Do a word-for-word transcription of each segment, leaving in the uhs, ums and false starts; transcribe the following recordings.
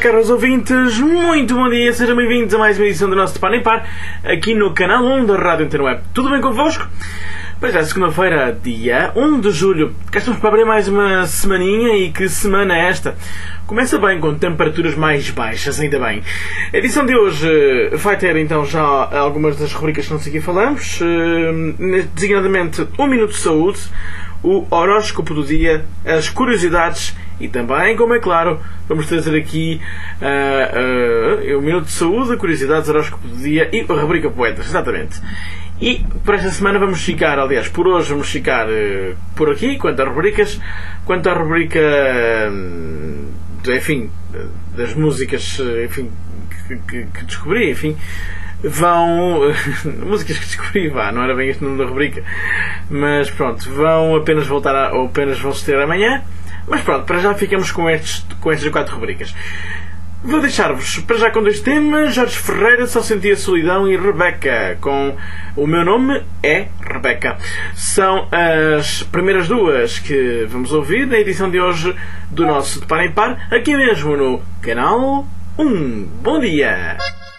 caros ouvintes, muito bom dia, sejam bem-vindos a mais uma edição do nosso De Par em Par, aqui no canal um da Rádio Antena Web. Tudo bem convosco? Pois é, segunda-feira, dia um de julho, cá estamos para abrir mais uma semaninha. E que semana é esta? Começa bem, com temperaturas mais baixas, ainda bem. A edição de hoje vai ter então já algumas das rubricas que nós aqui falamos, designadamente o Minuto de Saúde, o horóscopo do dia, as curiosidades e também, como é claro, vamos trazer aqui uh, uh, o Minuto de Saúde, curiosidades, horóscopo do dia e a rubrica Poetas, exatamente. E por esta semana vamos ficar, aliás, por hoje vamos ficar uh, por aqui, quanto às rubricas, quanto à rubrica, uh, enfim, das músicas, uh, enfim, que, que, que descobri, enfim, vão... músicas que descobri, vá, não era bem este nome da rubrica, mas pronto, vão apenas voltar a, ou apenas vão se ter amanhã, mas pronto, para já ficamos com, estes, com estas quatro rubricas. Vou deixar-vos para já com dois temas: Jorge Ferreira, Só Sentia Solidão, e Rebeca com O Meu Nome é Rebeca. São as primeiras duas que vamos ouvir na edição de hoje do nosso De Par em Par, aqui mesmo no canal um. Bom dia!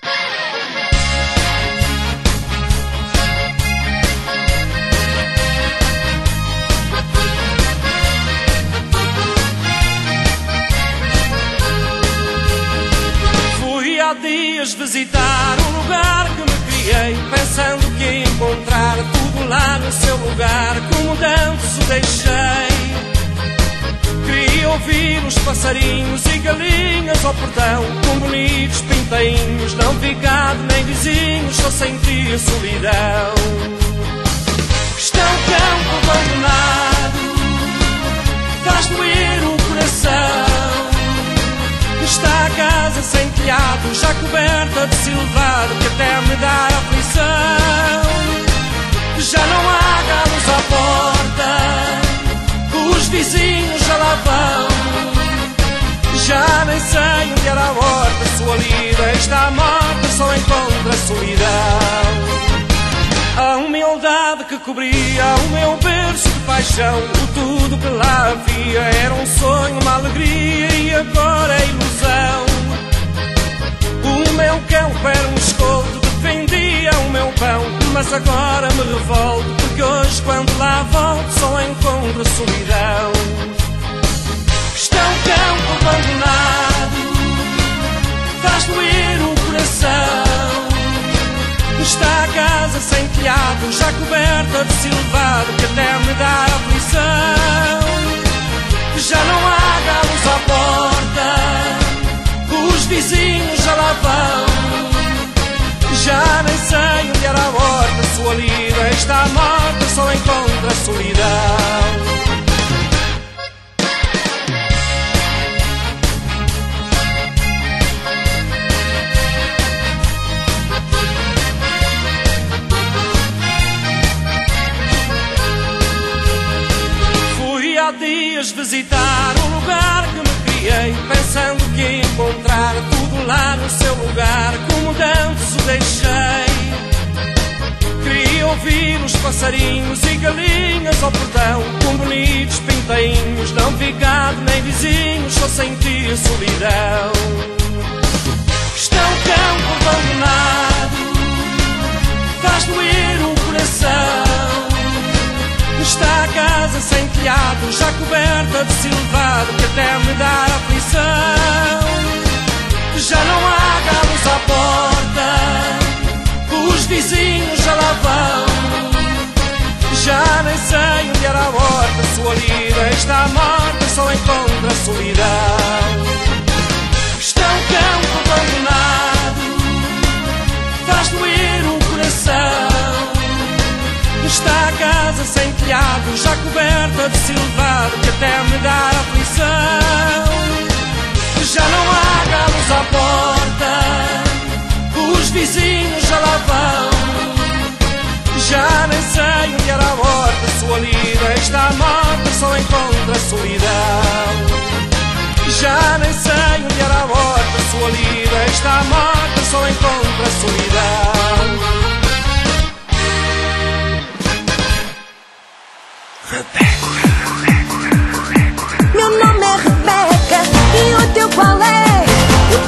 Há dias visitar um lugar que me criei, pensando que ia encontrar tudo lá no seu lugar, como danço deixei. Queria ouvir os passarinhos e galinhas ao portão, com bonitos pintainhos, não vi gado nem vizinhos, só sentia solidão. Está um campo abandonado, faz doer o coração. Está a casa sem telhado, já coberta de silvado, que até me dá aflição. Já não há galos à porta, os vizinhos já lá vão. Já nem sei onde era a horta, sua lida está morta, só encontra solidão. A humildade que cobria o meu berço de paixão, o tudo que lá havia era um sonho, uma alegria, e agora é ilusão. O meu cão era um escolto, defendia o meu pão, mas agora me revolto, porque hoje quando lá volto só encontro solidão. Está um campo abandonado, faz doer o coração. Está a casa sem telhado, já coberta de silvado, que até me dá aflição. Já não há galos à porta, os vizinhos já lá vão. Já nem sei onde era a horta, sua lida está morta, só encontra solidão. Há dias visitar um lugar que me criei, pensando que ia encontrar tudo lá no seu lugar, como danço deixei. Queria ouvir os passarinhos e galinhas ao portão, com bonitos pintainhos, não vi gado nem vizinhos, só sentia solidão. Está um campo abandonado, faz doer o coração. Está a casa sem telhado, já coberta de silvado, que até me dá aflição. Já não há galos à porta, os vizinhos já lá vão. Já nem sei onde era a horta, sua lida está morta, só encontra solidão. Está um campo abandonado, faz doer o coração. Está a casa sem telhado, já coberta de silvado, que até me dá aflição. Já não há galos à porta, os vizinhos já lá vão. Já nem sei onde era a horta, sua lida está morta, só encontra solidão. Já nem sei onde era a horta, sua lida está morta, só encontra solidão. Meu nome é Rebeca, e o teu qual é?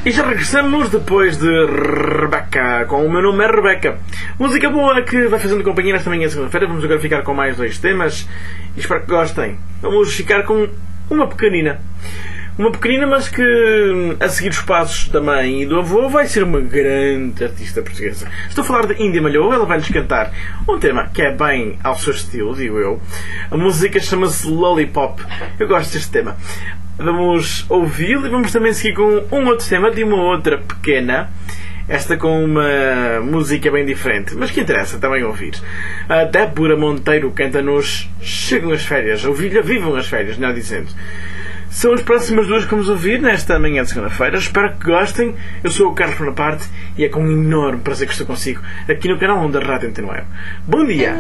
E já regressamos depois de Rebeca, com O Meu Nome é Rebeca. Música boa que vai fazendo companhia nesta manhã de segunda-feira. Vamos agora ficar com mais dois temas e espero que gostem. Vamos ficar com uma pequenina. Uma pequenina, mas que a seguir os passos da mãe e do avô vai ser uma grande artista portuguesa. Estou a falar de Índia Malhoa. Ela vai-nos cantar um tema que é bem ao seu estilo, digo eu. A música chama-se Lollipop. Eu gosto deste tema. Vamos ouvi-lo e vamos também seguir com um outro tema de uma outra pequena. Esta com uma música bem diferente, mas que interessa também ouvir. A Débora Monteiro canta-nos Chegam as Férias, ou Vivam as Férias, melhor dizendo. São as próximas duas que vamos ouvir nesta manhã de segunda-feira. Espero que gostem. Eu sou o Carlos Bonaparte e é com um enorme prazer que estou consigo aqui no canal um da Rádio Antena Web. Bom dia!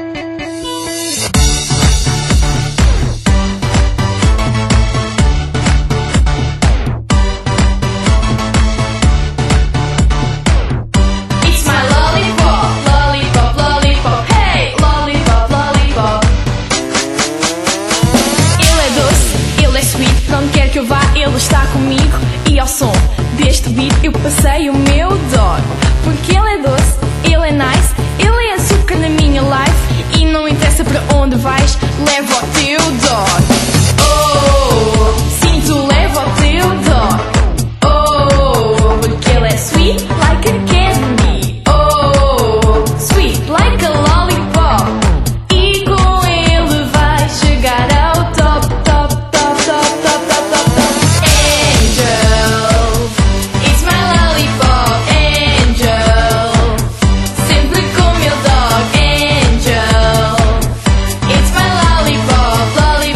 Ele está comigo e ao som deste beat eu passei o meu dó. Porque ele é doce, ele é nice, ele é açúcar na minha life. E não interessa para onde vais, leva o teu dó. Oh, sim, tu leva o teu dó. Oh, porque ele é sweet like a candy. Oh, sweet like a lollipop. E com ele vai chegar ao top, top, top, top, top, top, top, top. Lollipop, lollipop.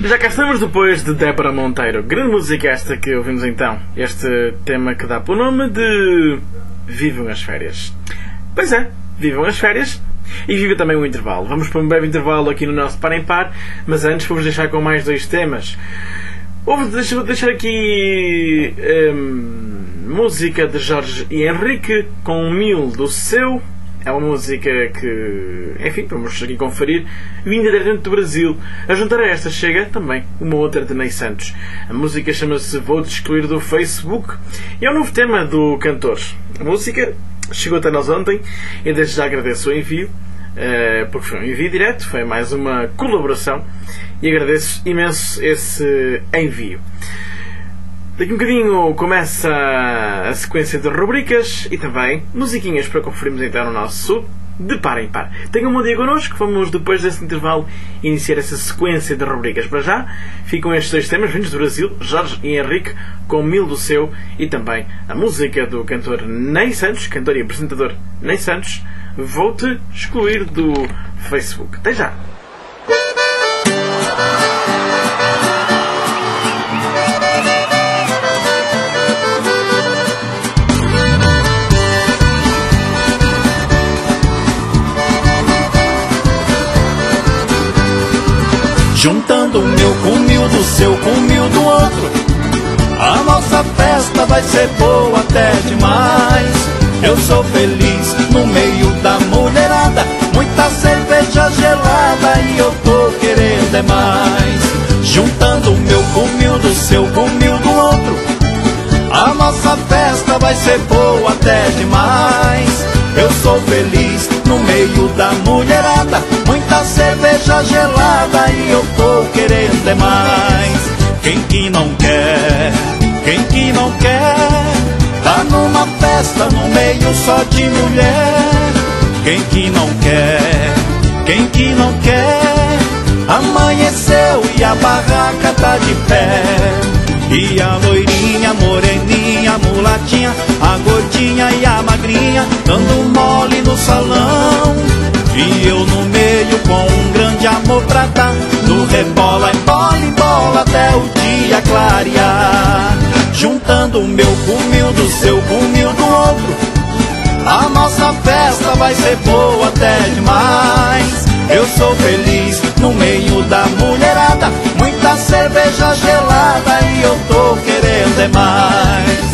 Já cá estamos depois de Débora Monteiro. Grande música esta que ouvimos então. Este tema que dá pelo nome de Vivam as Férias. Pois é, vivam as férias e viva também o intervalo. Vamos para um breve intervalo aqui no nosso Par em Par, mas antes vou-vos deixar com mais dois temas. Vou deixar, deixar aqui hum, música de Jorge e Henrique com Mil do Seu. É uma música que, enfim, vamos aqui conferir, vinda diretamente do Brasil. A juntar a esta chega também uma outra de Ney Santos. A música chama-se Vou-te Excluir do Facebook e é um novo tema do cantor. A música chegou até nós ontem e desde já agradeço o envio, porque foi um envio direto, foi mais uma colaboração e agradeço imenso esse envio. Daqui um bocadinho começa a sequência de rubricas e também musiquinhas para conferirmos então no nosso De Par em Par. Tenham um bom dia connosco, vamos depois desse intervalo iniciar essa sequência de rubricas. Para já ficam estes dois temas vindos do Brasil, Jorge e Henrique com Mil do Seu e também a música do cantor Ney Santos, cantor e apresentador Ney Santos, Vou-te Excluir do Facebook. Até já! Juntando o meu com o mil do seu com o mil do outro, a nossa festa vai ser boa até demais. Eu sou feliz no meio da mulherada, muita cerveja gelada e eu tô querendo é mais. Juntando o meu com o mil do seu com o mil do outro, a nossa festa vai ser boa até demais. Eu sou feliz no meio da mulherada, muita cerveja gelada e eu tô querendo é mais. Quem que não quer, quem que não quer, tá numa festa no meio só de mulher. Quem que não quer, quem que não quer, amanheceu e a barraca tá de pé. E a loirinha, a moreninha, a mulatinha, a gordinha e a magrinha dando mole no salão. E eu no meio com um grande amor pra dar, no rebola, embola, embola até o dia clarear. Juntando o meu com o mil do seu com o mil do outro, a nossa festa vai ser boa até demais. Eu sou feliz no meio da mulherada, muita cerveja gelada e eu tô querendo é mais.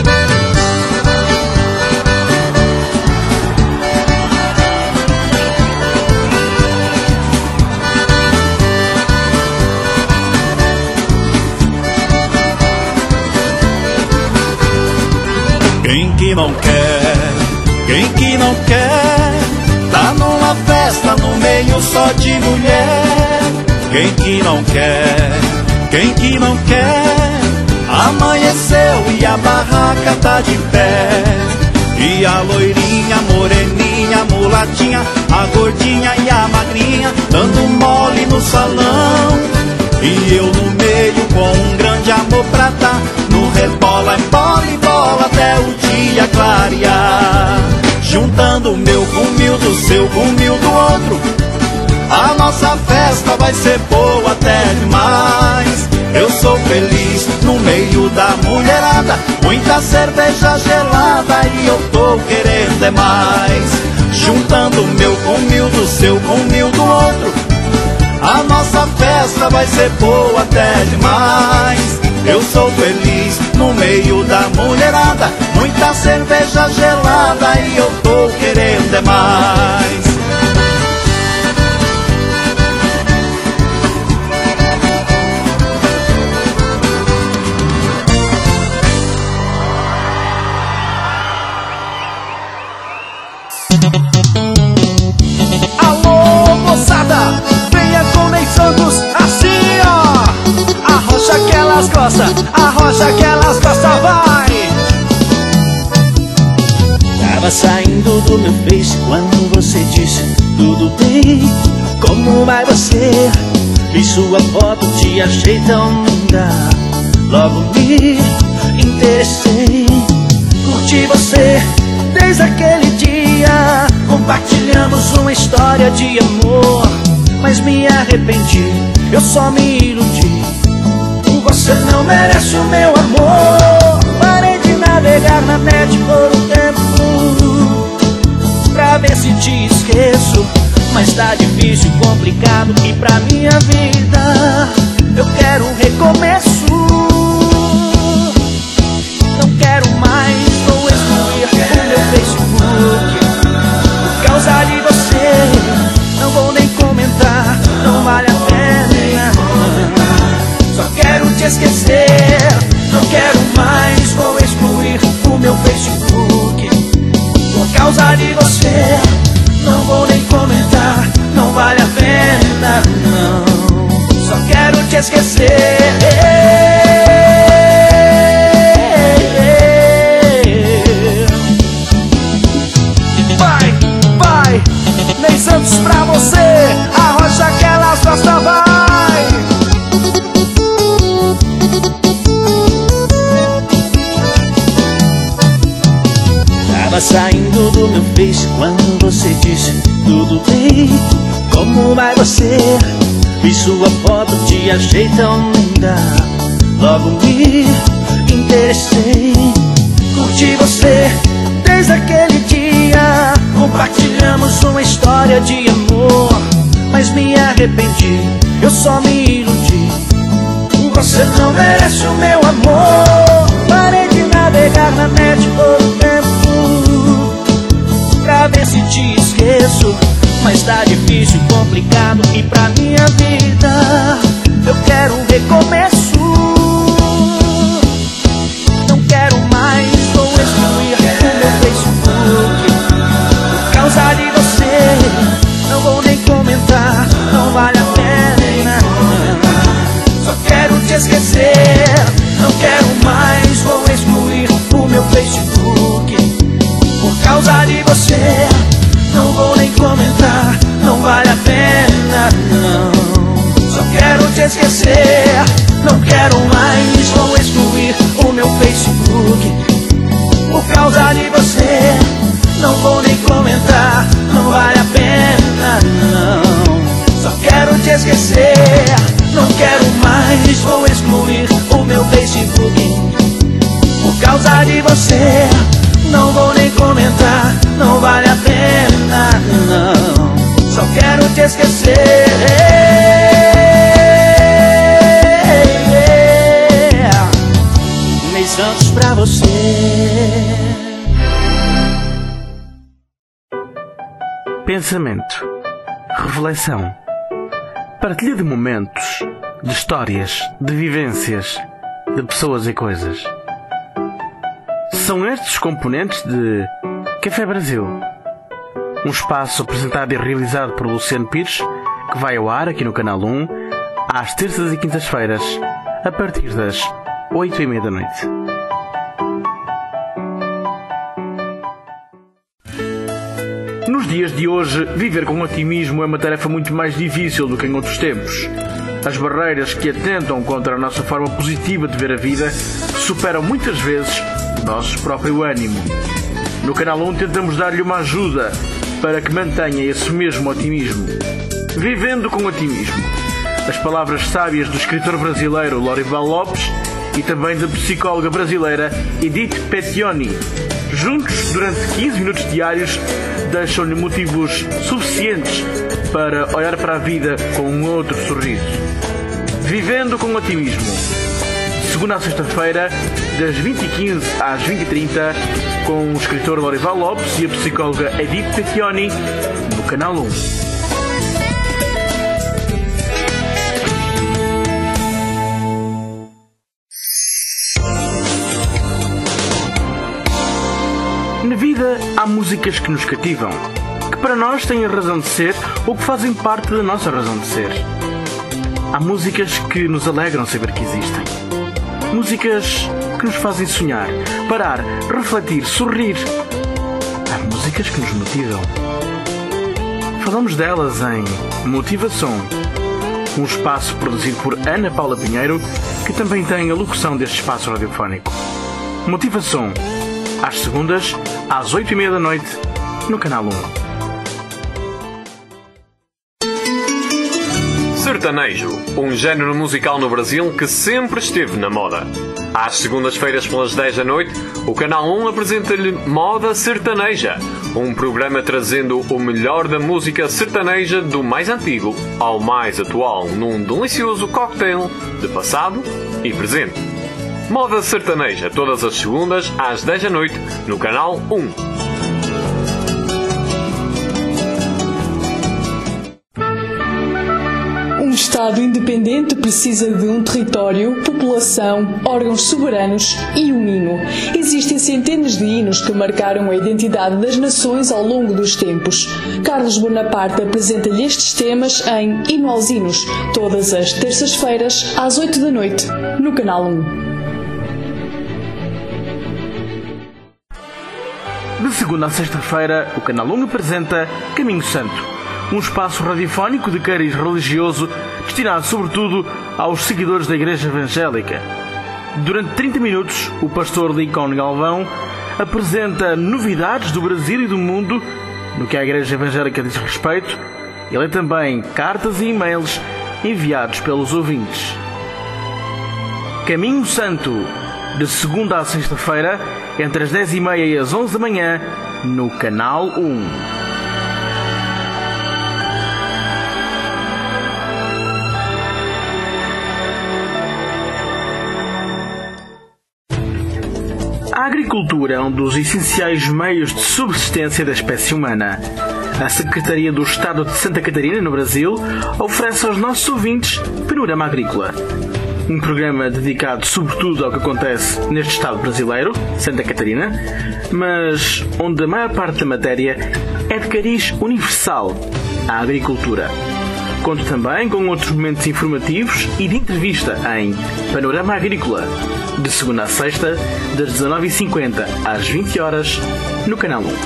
Quem que não quer, quem que não quer, tá numa festa no meio só de mulher. Quem que não quer, quem que não quer, amanheceu e a barraca tá de pé. E a loirinha, a moreninha, a mulatinha, a gordinha e a magrinha dando mole no salão. E eu no meio com um grande amor pra dar, no rebola, embola, embola até o dia clarear. Juntando o meu com o mil do seu com o mil do outro, a nossa festa vai ser boa até demais. Eu sou feliz no meio da mulherada, muita cerveja gelada e eu tô querendo é mais. Juntando o meu com o mil do seu com o mil do outro, a nossa festa vai ser boa até demais. Eu sou feliz no meio da mulherada, muita cerveja gelada e eu tô querendo é mais. Alô, moçada, venha com Ney Santos, assim ó. Arrocha que elas gostam, arrocha que elas gostam, vai. Tava saindo do meu Face quando você disse tudo bem, como vai você? Vi sua foto, te achei tão linda, logo me interessei. Curti você desde aquele dia, compartilhamos uma história de amor. mas me arrependi. Eu só me iludi. Você não merece o meu amor. Parei de navegar na net por um tempo pra ver se te esqueço, mas tá difícil, complicado, e pra minha vida eu quero um recomeço. Não quero mais, vou excluir o meu Facebook por causa de você. Não vou nem comentar, não vale a pena. Só quero te esquecer. Não quero mais, vou excluir o meu Facebook por causa de você. Não vou nem comentar, não vale a pena, não. Só quero te esquecer. Vai, vai, Ney Santos pra você. Arrocha que elas gostam, vai. Tava saindo do meu Face quando você disse tudo bem, como vai você? Vi sua foto, te achei tão linda, logo me interessei. Curti você desde aquele dia, compartilhamos uma história de amor, mas me arrependi, eu só me iludi. Você não merece o meu amor. Parei de navegar na net por um tempo pra ver se te esqueço, mas tá difícil, complicado, e pra minha vida eu quero um recomeço. Não quero mais, vou excluir o meu Facebook por causa de você. Não vou nem comentar, não vale a pena. Só quero te esquecer. Não quero mais, vou excluir o meu Facebook por causa de você. Não vou nem comentar, não vale a pena, não. Só quero te esquecer. Não quero mais, vou excluir o meu Facebook por causa de você. Não vou nem comentar, não vale a pena, não. Só quero te esquecer. Não quero mais, vou excluir o meu Facebook por causa de você. Não vou nem comentar, não vale a pena, não. Só quero te esquecer. Ney Santos pra você. Pensamento, reflexão, partilha de momentos, de histórias, de vivências, de pessoas e coisas. São estes os componentes de Café Brasil, um espaço apresentado e realizado por Luciano Pires, que vai ao ar aqui no Canal um, às terças e quintas-feiras, a partir das oito e meia da noite. Nos dias de hoje, viver com otimismo é uma tarefa muito mais difícil do que em outros tempos. As barreiras que atentam contra a nossa forma positiva de ver a vida superam muitas vezes o nosso próprio ânimo. No Canal um tentamos dar-lhe uma ajuda para que mantenha esse mesmo otimismo. Vivendo com otimismo. As palavras sábias do escritor brasileiro Lorival Lopes e também da psicóloga brasileira Edith Pezioni. Juntos, durante quinze minutos diários, deixam-lhe motivos suficientes para olhar para a vida com um outro sorriso. Vivendo com otimismo. Segunda a sexta-feira, das vinte e quinze às vinte e trinta, com o escritor Lorival Lopes e a psicóloga Edith Pezioni, no Canal um. Na vida há músicas que nos cativam, que para nós têm a razão de ser ou que fazem parte da nossa razão de ser. Há músicas que nos alegram saber que existem. Músicas que nos fazem sonhar, parar, refletir, sorrir. Há músicas que nos motivam. Falamos delas em Motivação, um espaço produzido por Ana Paula Pinheiro, que também tem a locução deste espaço radiofónico. Motivação, às segundas, às oito e meia da noite, no Canal um. Sertanejo, um género musical no Brasil que sempre esteve na moda. Às segundas-feiras pelas dez da noite, o Canal um apresenta-lhe Moda Sertaneja, um programa trazendo o melhor da música sertaneja do mais antigo ao mais atual num delicioso cocktail de passado e presente. Moda Sertaneja, todas as segundas às dez da noite, no Canal um. Um Estado independente precisa de um território, população, órgãos soberanos e um hino. Existem centenas de hinos que marcaram a identidade das nações ao longo dos tempos. Carlos Bonaparte apresenta-lhe estes temas em Hino aos Hinos, todas as terças-feiras, às oito da noite, no Canal um. De segunda a sexta-feira, o Canal um apresenta Caminho Santo, um espaço radiofónico de cariz religioso destinado sobretudo aos seguidores da Igreja Evangélica. Durante trinta minutos, o pastor Lincoln Galvão apresenta novidades do Brasil e do mundo no que a Igreja Evangélica diz respeito e lê também cartas e e-mails enviados pelos ouvintes. Caminho Santo, de segunda a sexta-feira, entre as dez e meia e as onze da manhã, no Canal um. A agricultura é um dos essenciais meios de subsistência da espécie humana. A Secretaria do Estado de Santa Catarina, no Brasil, oferece aos nossos ouvintes Panorama Agrícola. Um programa dedicado sobretudo ao que acontece neste Estado brasileiro, Santa Catarina, mas onde a maior parte da matéria é de cariz universal, a agricultura. Conto também com outros momentos informativos e de entrevista em Panorama Agrícola, de segunda a sexta, das dezanove e cinquenta às vinte horas, no Canal um.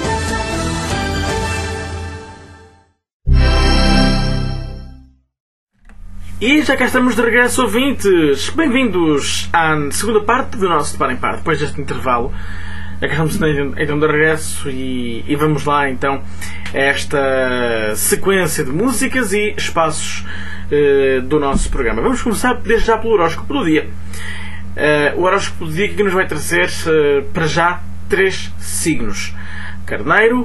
E já cá estamos de regresso, ouvintes. Bem-vindos à segunda parte do nosso De Par em Par. Depois deste intervalo, já cá estamos então de regresso e, e vamos lá então a esta sequência de músicas e espaços uh, do nosso programa. Vamos começar desde já pelo horóscopo do dia. Uh, o horóscopo do dia que nos vai trazer uh, para já três signos: Carneiro,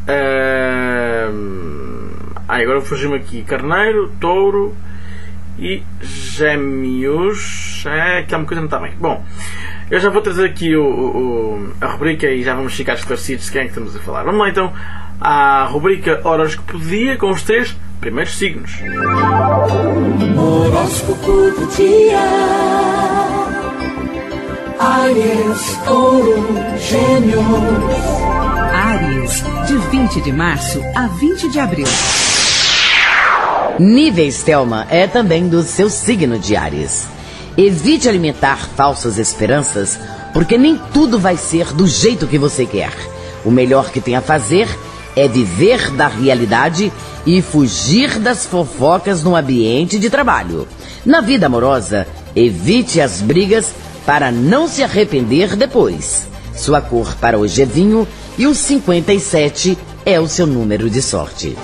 uh, ah, agora fugiu-me aqui, Carneiro, Touro e Gêmeos. É, aqui há uma coisa que não está bem. Bom, eu já vou trazer aqui o, o, a rubrica e já vamos ficar esclarecidos de quem é que estamos a falar. Vamos lá então à rubrica Horóscopo do Dia com os três primeiros signos. Horóscopo do dia. Áries, Touro, Gêmeos. Áries, de vinte de março a vinte de abril. Níveis Thelma é também do seu signo de Áries. Evite alimentar falsas esperanças, porque nem tudo vai ser do jeito que você quer. O melhor que tem a fazer é viver da realidade e fugir das fofocas no ambiente de trabalho. Na vida amorosa, evite as brigas para não se arrepender depois. Sua cor para hoje é vinho e o cinquenta e sete é o seu número de sorte.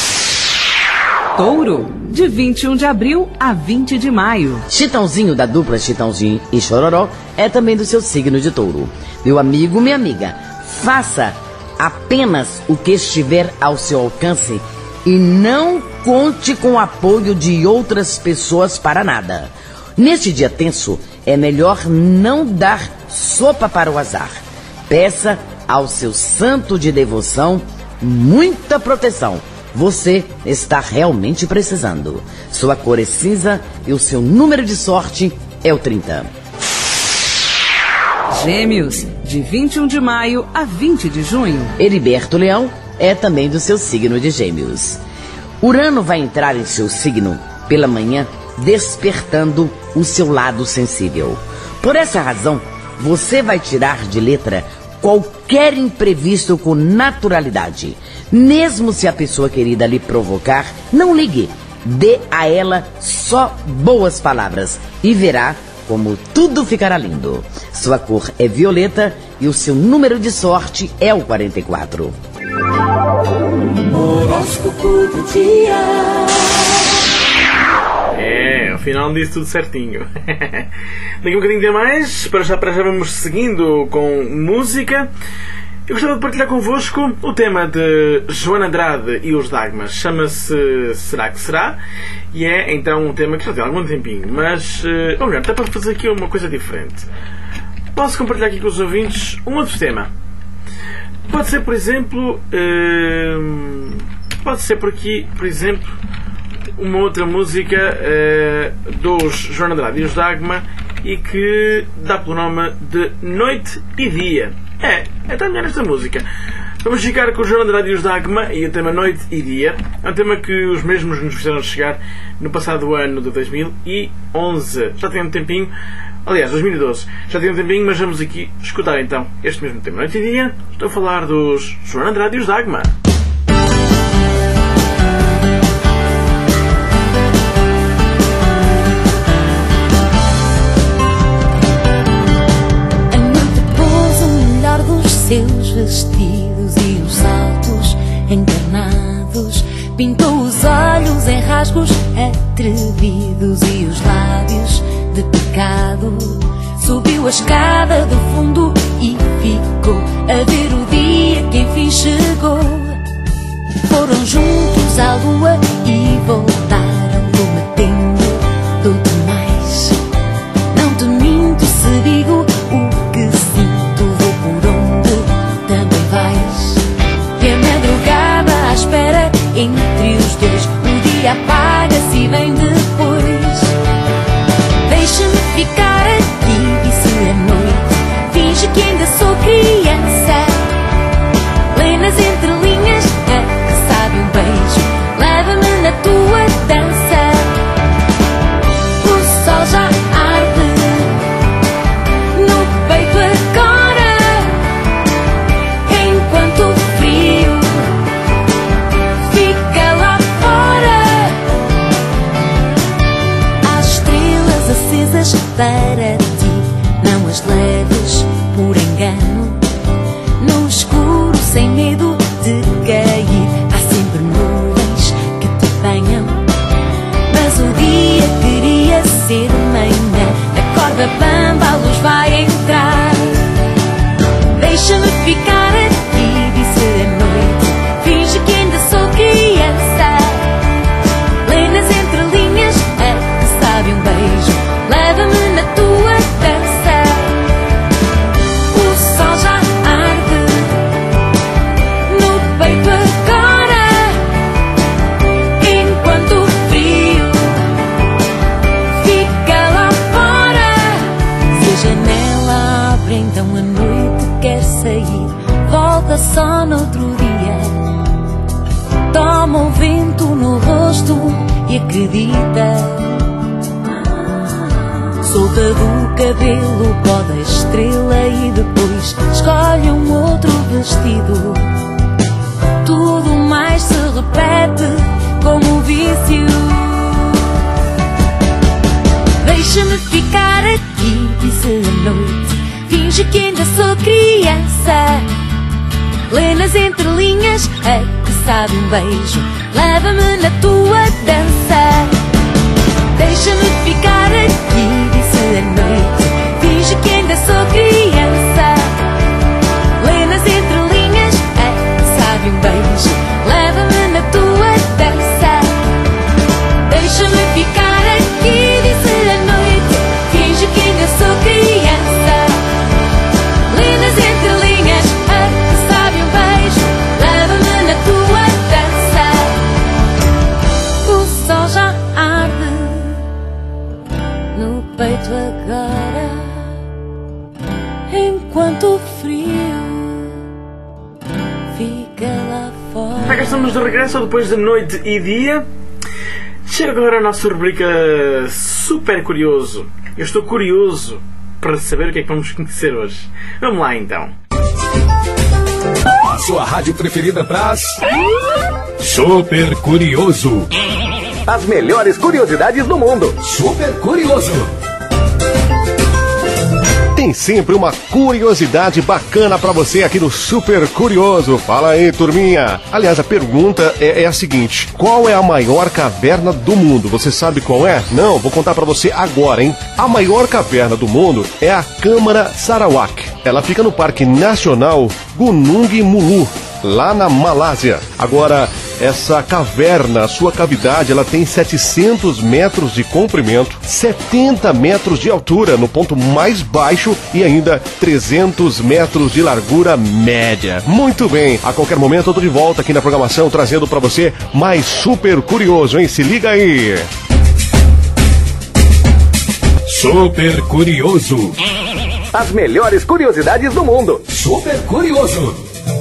Touro, de vinte e um de abril a vinte de maio. Chitãozinho da dupla Chitãozinho e Chororó é também do seu signo de Touro. Meu amigo, minha amiga, faça apenas o que estiver ao seu alcance e não conte com o apoio de outras pessoas para nada. Neste dia tenso, é melhor não dar sopa para o azar. Peça ao seu santo de devoção muita proteção. Você está realmente precisando. Sua cor é cinza e o seu número de sorte é o trinta. Gêmeos, de vinte e um de maio a vinte de junho. Heriberto Leão é também do seu signo de Gêmeos. Urano vai entrar em seu signo pela manhã, despertando o seu lado sensível. Por essa razão, você vai tirar de letra qualquer imprevisto com naturalidade. Mesmo se a pessoa querida lhe provocar, não ligue. Dê a ela só boas palavras e verá como tudo ficará lindo. Sua cor é violeta e o seu número de sorte é o quarenta e quatro. Horóscopo do dia. É, ao final disse tudo certinho. Daqui um bocadinho de mais, para já, para já vamos seguindo com música. Eu gostava de partilhar convosco o tema de Joana Andrade e os Dagmas. Chama-se Será que Será? E é então um tema que já tem algum tempinho, mas, ou melhor, até para fazer aqui uma coisa diferente. Posso compartilhar aqui com os ouvintes um outro tema. Pode ser, por exemplo, hum, pode ser por aqui, por exemplo, uma outra música uh, dos Joana Andrade e os Dagma e que dá pelo nome de Noite e Dia. É, é tão melhor esta música. Vamos ficar com o Joana Andrade e os Dagma e o tema Noite e Dia. É um tema que os mesmos nos fizeram chegar no passado ano de dois mil e onze. Já tem um tempinho. Aliás, dois mil e doze. Já tem um tempinho, mas vamos aqui escutar então este mesmo tema Noite e Dia. Estou a falar dos Joana Andrade e os Dagma. Seus vestidos e os saltos encarnados, pintou os olhos em rasgos atrevidos e os lábios de pecado. Subiu a escada do fundo e ficou a ver o dia que enfim chegou. Foram juntos à lua e voltaram prometendo tudo mais. Não te minto se digo o que sinto, vou por onde também vais. E a madrugada à espera entre os dois, o dia apaga-se e vem depois. Deixa-me ficar aqui, disse a noite, finge que ainda sou criança. Lê nas entrelinhas a que sabe um beijo, leva-me na tua dança. O sol já arde no peito agora, enquanto o frio fica lá fora. Há estrelas acesas para ti, não as leves por engano. No escuro, sem medo de cair, há sempre nuvens que te banham. Mas o dia queria ser manhã, acorda bamba, a luz vai entrar. Deixa-me ficar aqui, disse a noite, finge que ainda sou criança. Lê nas entrelinhas a que sabe um beijo, leva-me na tua dança. O sol já arde no peito agora, enquanto o frio fica lá fora. Se a janela abre, então a noite quer sair, volta só no outro dia. Toma o vento no rosto e acredita. Solta do cabelo, pó da estrela e depois escolhe um outro vestido. Tudo mais se repete como um vício. Deixa-me ficar aqui, disse a noite, finge que ainda sou criança. Lê nas entrelinhas a que sabe um beijo, leva-me na tua dança. Deixa-me ficar aqui, disse a noite, finge que ainda sou criança. Lê nas entrelinhas a que sabe um beijo, leva-me na tua dança. Deixa-me ficar aqui, disse a noite, finge que ainda sou criança. Lê nas entrelinhas a que sabe um beijo, leva-me na tua dança. O sol já arde no peito agora, enquanto o frio fica lá fora. Já que estamos de regresso depois de Noite e Dia. Chega agora a nossa rubrica Super Curioso. Eu estou curioso para saber o que é que vamos conhecer hoje. Vamos lá então. A sua rádio preferida traz Super Curioso. As melhores curiosidades do mundo. Super Curioso. tem sempre uma curiosidade bacana pra você aqui no Super Curioso. Fala aí, turminha. Aliás, a pergunta é, é a seguinte: qual é a maior caverna do mundo? Você sabe qual é? Não, vou contar pra você agora, hein? A maior caverna do mundo é a Câmara Sarawak. Ela fica no Parque Nacional Gunung Mulu, lá na Malásia. Agora, essa caverna, a sua cavidade, ela tem setecentos metros de comprimento, setenta metros de altura no ponto mais baixo e ainda trezentos metros de largura média. Muito bem, a qualquer momento eu tô de volta aqui na programação trazendo pra você mais Super Curioso, hein? Se liga aí! Super Curioso. As melhores curiosidades do mundo. Super Curioso.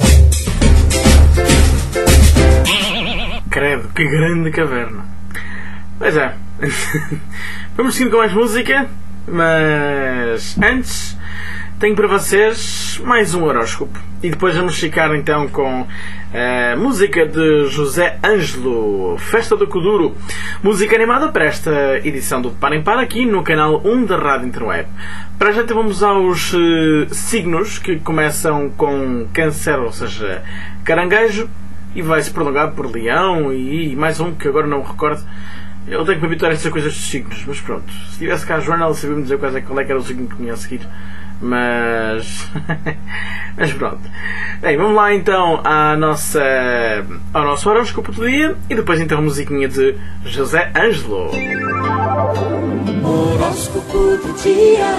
Credo, que grande caverna. Pois é. Vamos seguir com mais música, mas antes tenho para vocês mais um horóscopo. E depois vamos ficar então com a música de José Ângelo, Festa do Kuduro, música animada para esta edição do Par em Par aqui no canal um da Rádio Interweb. Para já então vamos aos uh, signos que começam com Câncer, ou seja, Caranguejo, e vai-se prolongar por Leão e, e mais um que agora não me recordo. Eu tenho que me habituar a estas coisas dos signos, mas pronto. Se tivesse cá a Joana, ela sabia-me dizer qual é, qual é que era o signo que me ia seguir. Mas... mas pronto. Bem, vamos lá então à nossa... ao nosso horóscopo do dia e depois então a musiquinha de José Ângelo. Horóscopo do dia.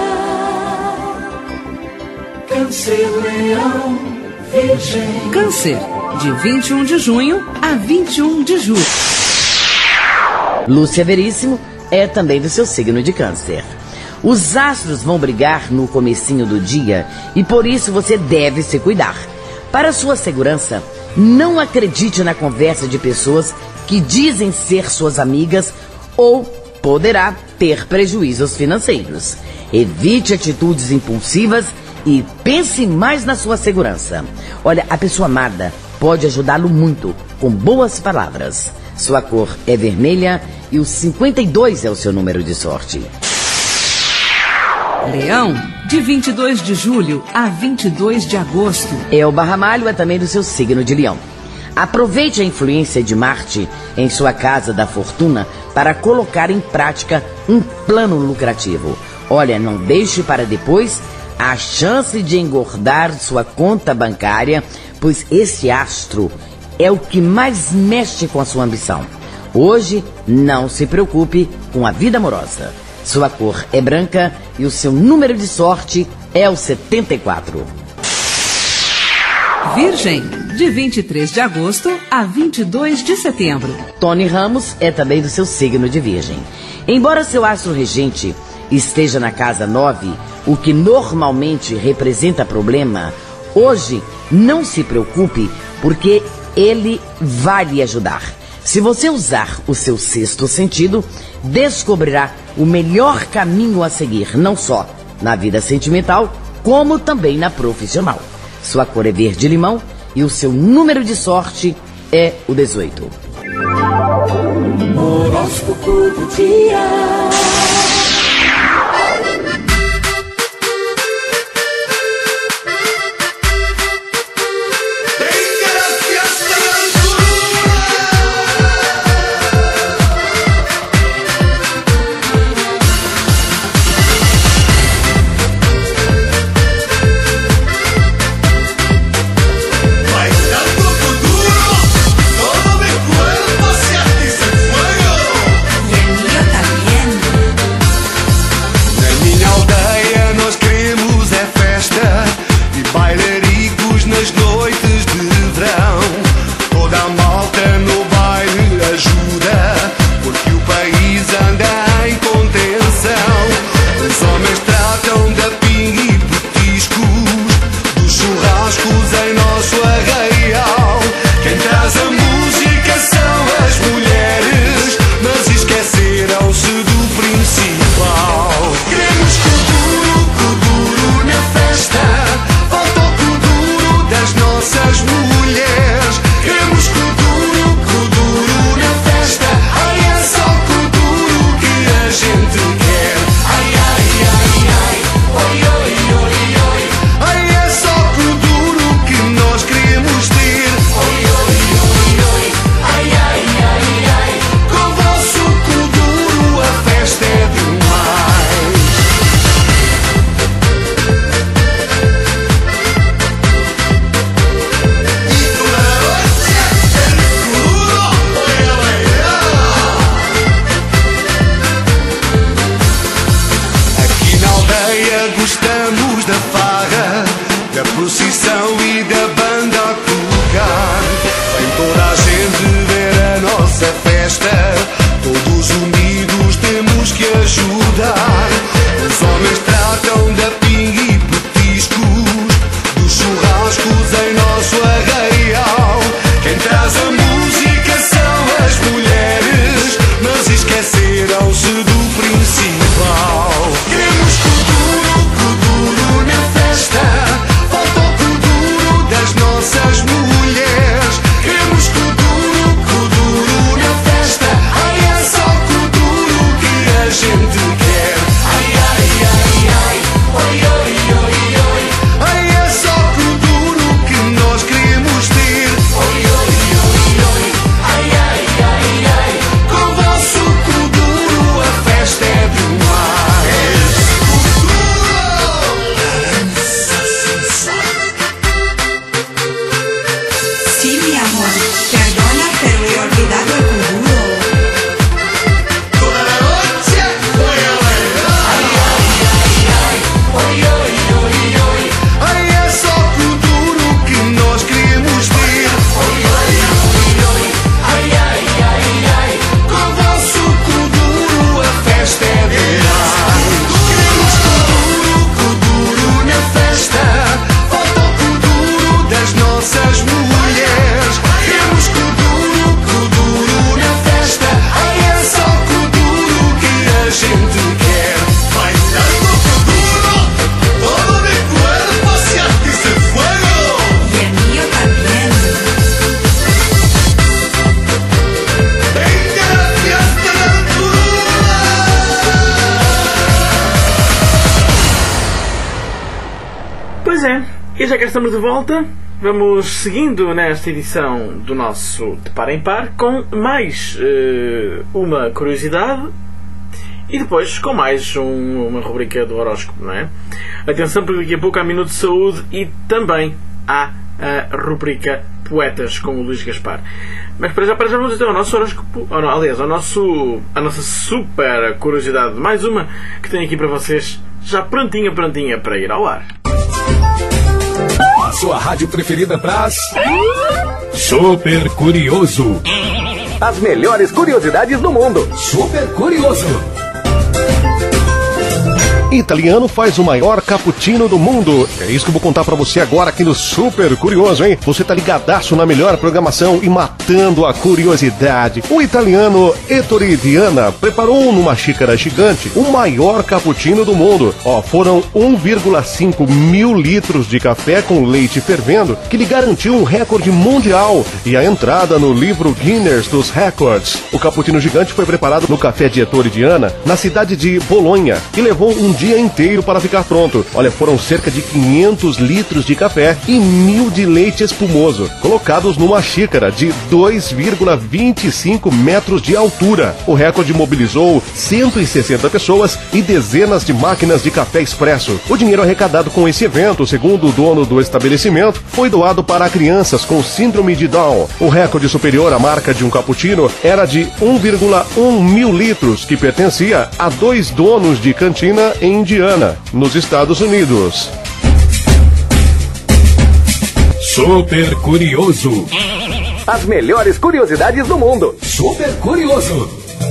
Câncer, Leão, Virgem. Câncer, de vinte e um de junho a vinte e um de julho. Lúcia Veríssimo é também do seu signo de Câncer. Os astros vão brigar no comecinho do dia e por isso você deve se cuidar. Para sua segurança, não acredite na conversa de pessoas que dizem ser suas amigas ou poderá ter prejuízos financeiros. Evite atitudes impulsivas e pense mais na sua segurança. Olha, a pessoa amada pode ajudá-lo muito com boas palavras. Sua cor é vermelha e o cinquenta e dois é o seu número de sorte. Leão, de vinte e dois de julho a vinte e dois de agosto. Elba Ramalho é também do seu signo de Leão. Aproveite a influência de Marte em sua casa da fortuna para colocar em prática um plano lucrativo. Olha, não deixe para depois a chance de engordar sua conta bancária, pois esse astro é o que mais mexe com a sua ambição. Hoje, não se preocupe com a vida amorosa. Sua cor é branca e o seu número de sorte é o setenta e quatro. Virgem, de vinte e três de agosto a vinte e dois de setembro. Tony Ramos é também do seu signo de Virgem. Embora seu astro regente esteja na casa nove, o que normalmente representa problema, hoje não se preocupe porque ele vai lhe ajudar. Se você usar o seu sexto sentido, descobrirá o melhor caminho a seguir, não só na vida sentimental, como também na profissional. Sua cor é verde-limão e o seu número de sorte é o dezoito. Horóscopo do dia. Oi, oi, oi. nosso arraial. Quem traz a música são as mulheres, mas esqueceram-se do principal. Queremos Kuduro, Kuduro na festa, falta o Kuduro das nossas mulheres. Queremos Kuduro, Kuduro na festa, ai é só Kuduro que a gente quer. Ai, ai, ai, ai, oi, oi, oi, oi. Ai, é só Kuduro que nós queremos ter. Oi, oi, oi, oi. Ai, ai, ai, ai. Com o vosso Kuduro a festa é demais. Sí, mi amor, perdona, pero he olvidado el Kuduro. Toda la noche voy a bailar. Ay, ay, ay, ay. Oi, oi, oi, oi. Ai, é só Kuduro que nós queremos ter. Oi, oi, oi, oi. Ai, ai, ai, ai. Com o vosso Kuduro a festa é demais. Queremos Kuduro, Kuduro na festa, falta o Kuduro das nossas mulheres. Queremos Kuduro, Kuduro na festa, ai é só Kuduro que a gente quer. Bailando Kuduro, todo mi cuerpo se atiza en fuego. Y el mío también. Venga la fiesta del Kuduro. Pois é, e já que estamos de volta, vamos seguindo nesta edição do nosso De Par em Par com mais eh, uma curiosidade e depois com mais um- uma rubrica do horóscopo, não é? Atenção, porque daqui a pouco há Minuto de Saúde e também há a rubrica Poetas com o Luís Gaspar. Mas para já, para já vamos então ao nosso horóscopo, ou não, aliás, ao nosso, a nossa super curiosidade, mais uma que tenho aqui para vocês, já prontinha, prontinha para ir ao ar. A sua rádio preferida traz Super Curioso. As melhores curiosidades do mundo. Super Curioso. Italiano faz o maior cappuccino do mundo. É isso que eu vou contar pra você agora aqui no Super Curioso, hein? Você tá ligadaço na melhor programação e matando a curiosidade. O italiano Ettore Diana preparou numa xícara gigante o maior cappuccino do mundo. Ó, foram um vírgula cinco mil litros de café com leite fervendo que lhe garantiu um recorde mundial e a entrada no livro Guinness dos Records. O cappuccino gigante foi preparado no café de Ettore Diana, na cidade de Bolonha, e levou um dia inteiro para ficar pronto. Olha, foram cerca de quinhentos litros de café e mil de leite espumoso, colocados numa xícara de dois vírgula vinte e cinco metros de altura. O recorde mobilizou cento e sessenta pessoas e dezenas de máquinas de café expresso. O dinheiro arrecadado com esse evento, segundo o dono do estabelecimento, foi doado para crianças com síndrome de Down. O recorde superior à marca de um cappuccino era de um vírgula um mil litros, que pertencia a dois donos de cantina em Indiana, nos Estados Unidos. Super Curioso. As melhores curiosidades do mundo. Super Curioso.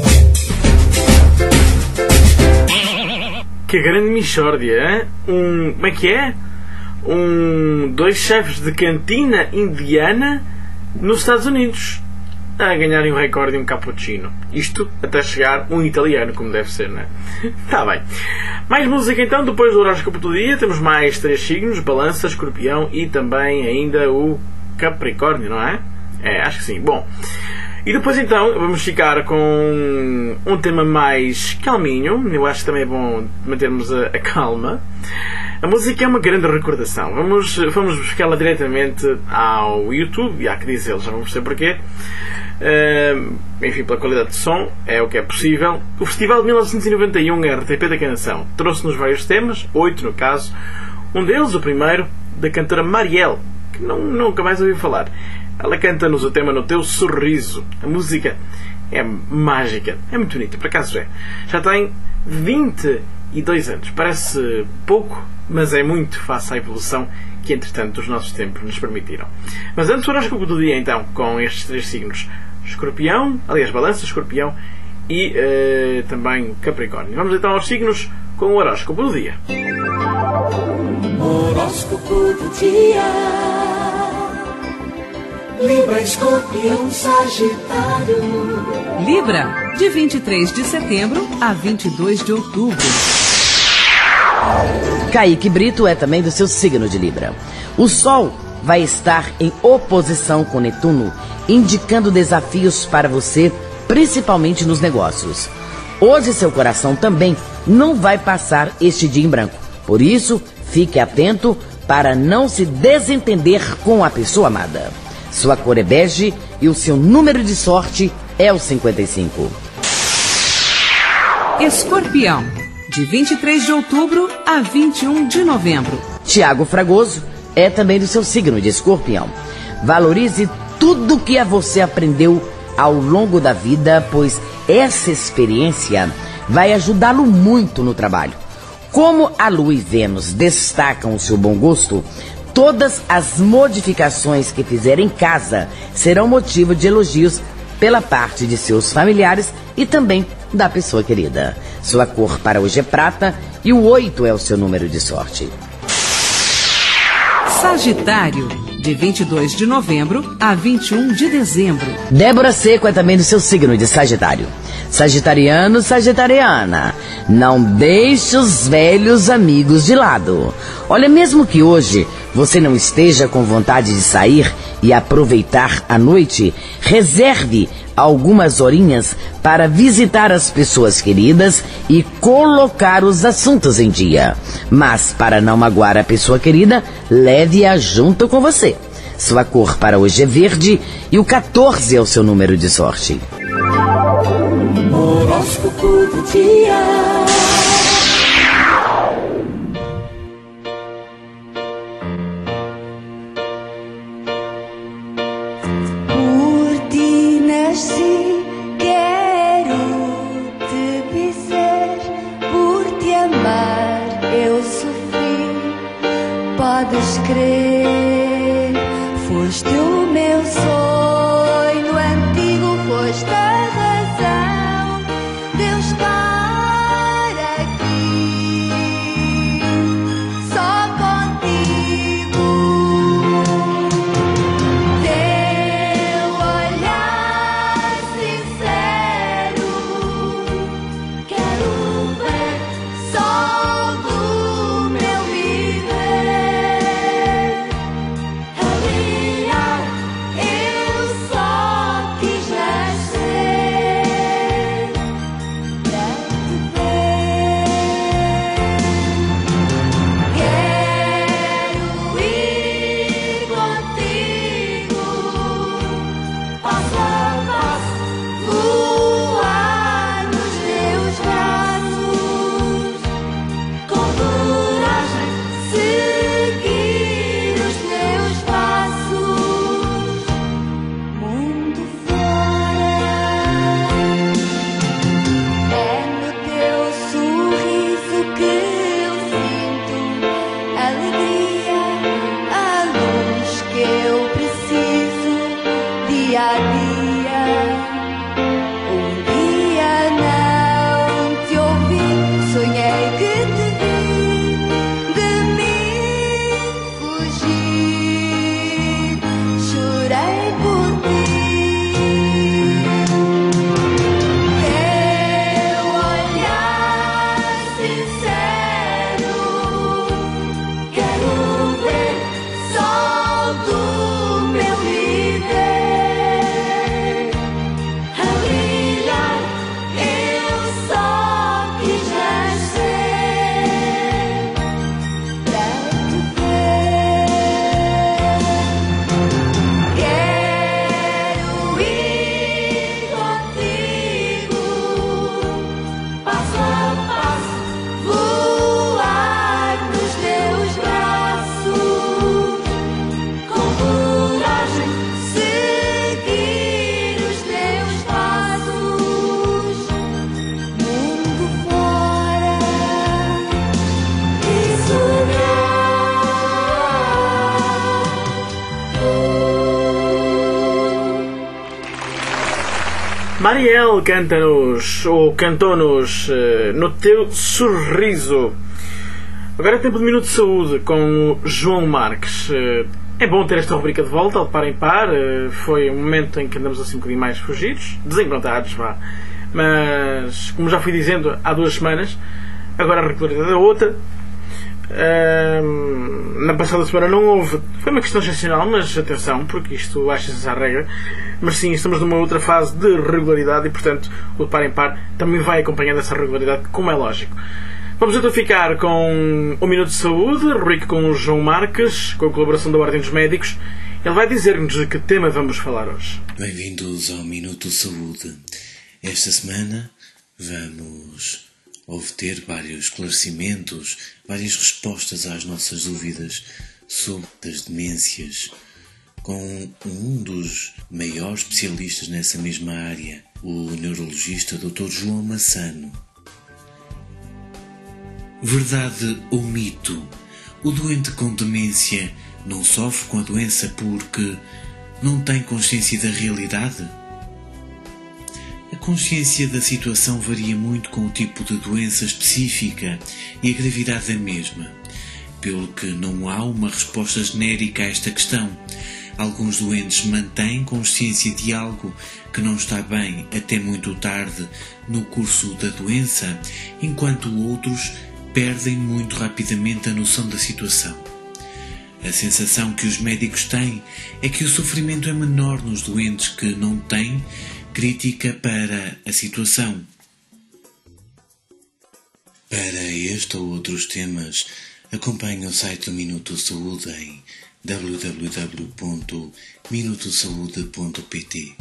Que grande mixórdia, hein? Um, como é que é? Um, dois chefes de cantina indiana nos Estados Unidos a ganharem o recorde de um cappuccino. Isto até chegar um italiano, como deve ser, não é? Está bem. Mais música então, depois do horóscopo do dia. Temos mais três signos: Balança, Escorpião e também ainda o Capricórnio, não é? É, acho que sim. Bom, e depois então vamos ficar com um tema mais calminho. Eu acho que também é bom mantermos a, a calma. A música é uma grande recordação. Vamos, vamos buscá-la diretamente ao YouTube, e há que dizer, já vamos perceber porquê. Uh, enfim, pela qualidade de som, é o que é possível. O Festival de mil novecentos e noventa e um R T P da Canção trouxe-nos vários temas, oito no caso. Um deles, o primeiro, da cantora Marielle, que não, nunca mais ouvi falar. Ela canta-nos o tema No Teu Sorriso. A música é mágica, é muito bonita, por acaso é. Já tem vinte e dois anos, parece pouco, mas é muito face à evolução que entretanto os nossos tempos nos permitiram. Mas antes o horóscopo do dia então, com estes três signos: Escorpião, aliás, Balança, Escorpião e uh, também Capricórnio. Vamos então aos signos com o horóscopo do dia. Horóscopo do dia. Libra, Escorpião, Sagitário. Libra, de vinte e três de setembro a vinte e dois de outubro. Kaique Brito é também do seu signo de Libra. O Sol vai estar em oposição com Netuno, indicando desafios para você, principalmente nos negócios. Hoje seu coração também não vai passar este dia em branco. Por isso, fique atento para não se desentender com a pessoa amada. Sua cor é bege e o seu número de sorte é o cinquenta e cinco. Escorpião, de vinte e três de outubro a vinte e um de novembro. Tiago Fragoso é também do seu signo de Escorpião. Valorize tudo que você aprendeu ao longo da vida, pois essa experiência vai ajudá-lo muito no trabalho. Como a Lua e Vênus destacam o seu bom gosto, todas as modificações que fizer em casa serão motivo de elogios pela parte de seus familiares e também da pessoa querida. Sua cor para hoje é prata e o oito é o seu número de sorte. Sagitário, de vinte e dois de novembro a vinte e um de dezembro. Débora Seco é também do seu signo de Sagitário. Sagitariano, sagitariana, não deixe os velhos amigos de lado. Olha, mesmo que hoje você não esteja com vontade de sair e aproveitar a noite, reserve algumas horinhas para visitar as pessoas queridas e colocar os assuntos em dia. Mas para não magoar a pessoa querida, leve-a junto com você. Sua cor para hoje é verde e o quatorze é o seu número de sorte. Horóscopo do dia. Por ti nasci, quero te dizer, por te amar eu sofri, podes crer, foste o meu sonho antigo, foste a razão de eu estar aqui, só contigo. Teu olhar sincero, quero ver só do meu viver, a brilhar, eu só quis nascer para te ver. Quero ir contigo, passo a passo, voar nos teus braços, com coragem seguir os teus passos, mundo fora. É no teu sorriso que eu sinto alegria, a luz que eu preciso dia a dia. Um dia não te ouvi, sonhei que te vi, de mim fugi, chorei por ti. Teu olhar sincero, quero ver só do meu viver, a brilhar, eu só quis nascer para te ver. Quero ir contigo, passo a passo, voar nos teus braços, com coragem seguir os teus passos, mundo fora e sonhar. Mariel canta-nos, ou cantou-nos, eh, No Teu Sorriso. Agora é tempo de Minuto de Saúde com o João Marques. Eh, É bom ter esta rubrica de volta, ao de par em par. Foi um momento em que andamos assim um bocadinho mais fugidos, desencontrados, vá. Mas, como já fui dizendo há duas semanas, agora a regularidade é outra. Uh, na passada semana não houve. Foi uma questão excepcional, mas atenção, porque isto acha-se à regra. Mas sim, estamos numa outra fase de regularidade e, portanto, o de par em par também vai acompanhando essa regularidade, como é lógico. Vamos então ficar com o Minuto de Saúde, rubrica com o João Marques, com a colaboração da Ordem dos Médicos. Ele vai dizer-nos de que tema vamos falar hoje. Bem-vindos ao Minuto de Saúde. Esta semana vamos obter vários esclarecimentos, várias respostas às nossas dúvidas sobre as demências, com um dos maiores especialistas nessa mesma área, o neurologista doutor João Massano. Verdade ou mito? O doente com demência não sofre com a doença porque não tem consciência da realidade? A consciência da situação varia muito com o tipo de doença específica e a gravidade da mesma, pelo que não há uma resposta genérica a esta questão. Alguns doentes mantêm consciência de algo que não está bem até muito tarde no curso da doença, enquanto outros perdem muito rapidamente a noção da situação. A sensação que os médicos têm é que o sofrimento é menor nos doentes que não têm crítica para a situação. Para este ou outros temas, acompanhe o site do Minuto Saúde em w w w ponto minuto saúde ponto p t.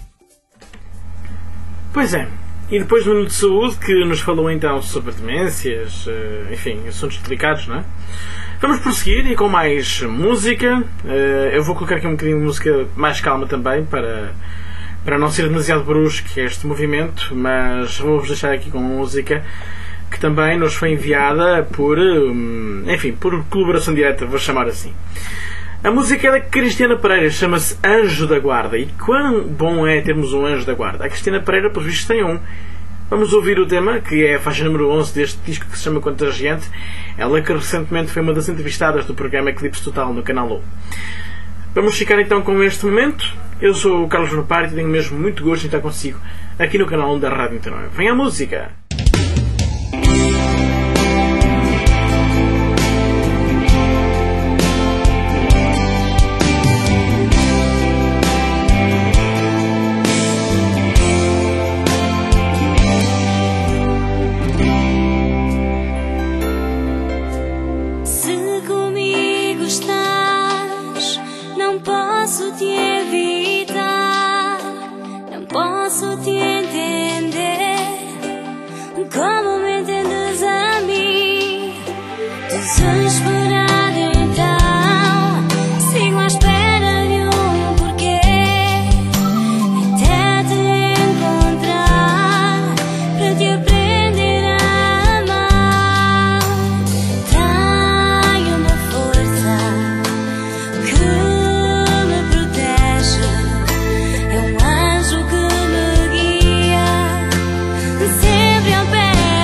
Pois é. E depois do Minuto de Saúde, que nos falou então sobre demências, enfim, assuntos delicados, não é? Vamos prosseguir e com mais música. Eu vou colocar aqui um bocadinho de música mais calma também, para, para não ser demasiado brusco este movimento, mas vou-vos deixar aqui com uma música que também nos foi enviada por, enfim, por colaboração direta, vou chamar assim. A música é da Cristiana Pereira, chama-se Anjo da Guarda. E quão bom é termos um Anjo da Guarda. A Cristiana Pereira, pelos vistos, tem um. Vamos ouvir o tema, que é a faixa número onze deste disco que se chama Contagiante. Ela que recentemente foi uma das entrevistadas do programa Eclipse Total no Canal um. Vamos ficar então com este momento. Eu sou o Carlos Nopar e tenho mesmo muito gosto em estar consigo aqui no Canal um da Rádio Internet. Vem a música! Sempre ao pé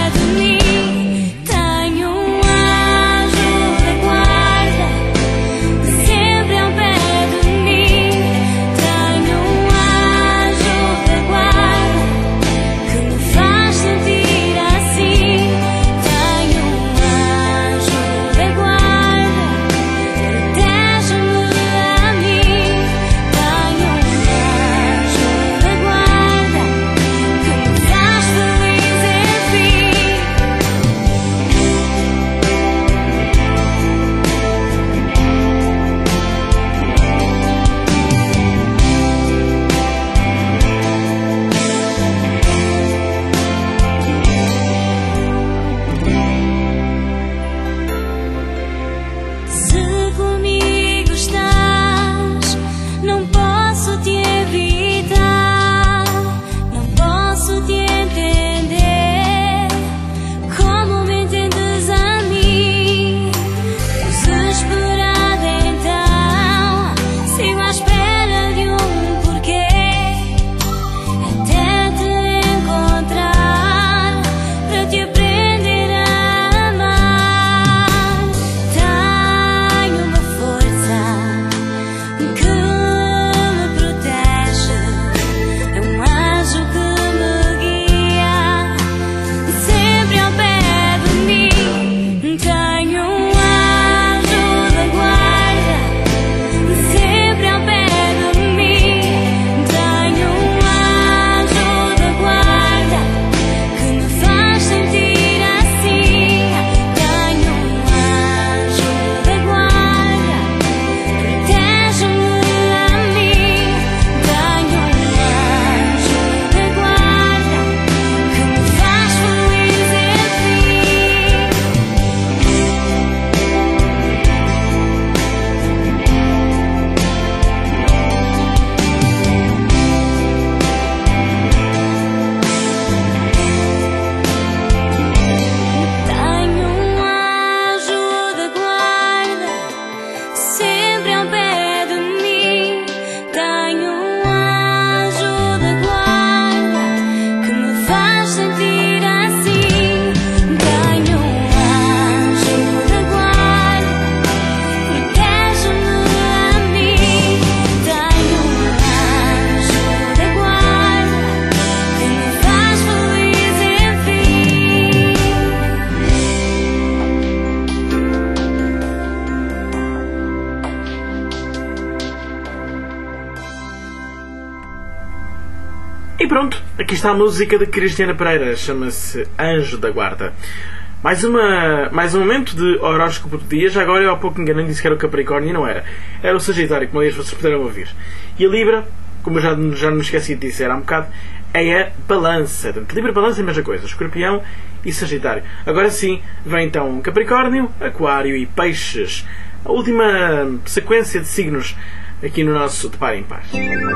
pronto, aqui está a música de Cristiana Pereira, chama-se Anjo da Guarda. Mais, uma, mais um momento de horóscopo do dia. Já agora eu há pouco enganei, disse que era o Capricórnio e não era. Era o Sagitário, como aliás vocês puderam ouvir. E a Libra, como eu já, já não esqueci de dizer há um bocado, é a Balança. Portanto, Libra e Balança é a mesma coisa, Escorpião e Sagitário. Agora sim, vem então Capricórnio, Aquário e Peixes. A última sequência de signos aqui no nosso De Par em Par.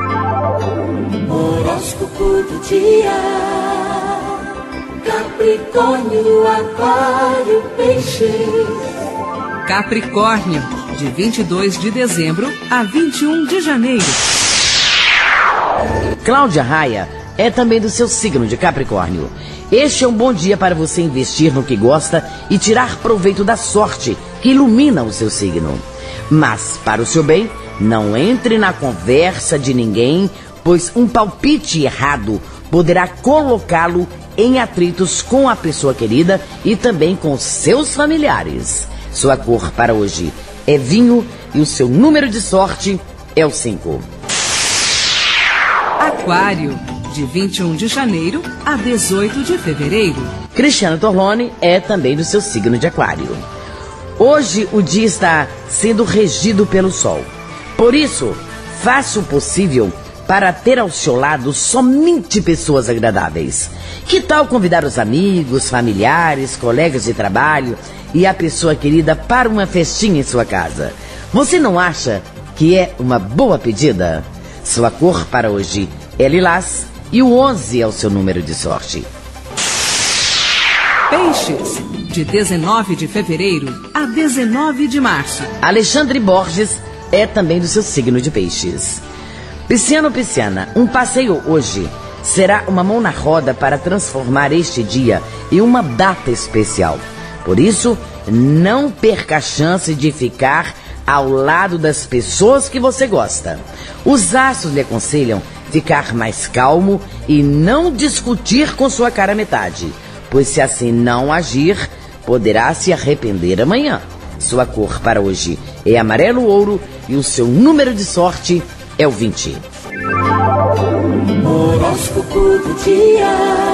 Horóscopo do dia. Capricórnio, Aquário, Peixes. Capricórnio, de vinte e dois de dezembro a vinte e um de janeiro. Cláudia Raia é também do seu signo de Capricórnio. Este é um bom dia para você investir no que gosta e tirar proveito da sorte que ilumina o seu signo. Mas, para o seu bem, não entre na conversa de ninguém, pois um palpite errado poderá colocá-lo em atritos com a pessoa querida e também com seus familiares. Sua cor para hoje é vinho e o seu número de sorte é o cinco. Aquário, de vinte e um de janeiro a dezoito de fevereiro. Cristiano Torlone é também do seu signo de Aquário. Hoje o dia está sendo regido pelo Sol. Por isso, faça o possível para ter ao seu lado somente pessoas agradáveis. Que tal convidar os amigos, familiares, colegas de trabalho e a pessoa querida para uma festinha em sua casa? Você não acha que é uma boa pedida? Sua cor para hoje é lilás e o onze é o seu número de sorte. Peixes, de dezenove de fevereiro a dezenove de março. Alexandre Borges é também do seu signo de Peixes. Pisciano, Pisciana, um passeio hoje será uma mão na roda para transformar este dia em uma data especial. Por isso, não perca a chance de ficar ao lado das pessoas que você gosta. Os astros lhe aconselham ficar mais calmo e não discutir com sua cara metade, pois se assim não agir, poderá se arrepender amanhã. Sua cor para hoje é amarelo ouro e o seu número de sorte é o vinte. Horóscopo do dia.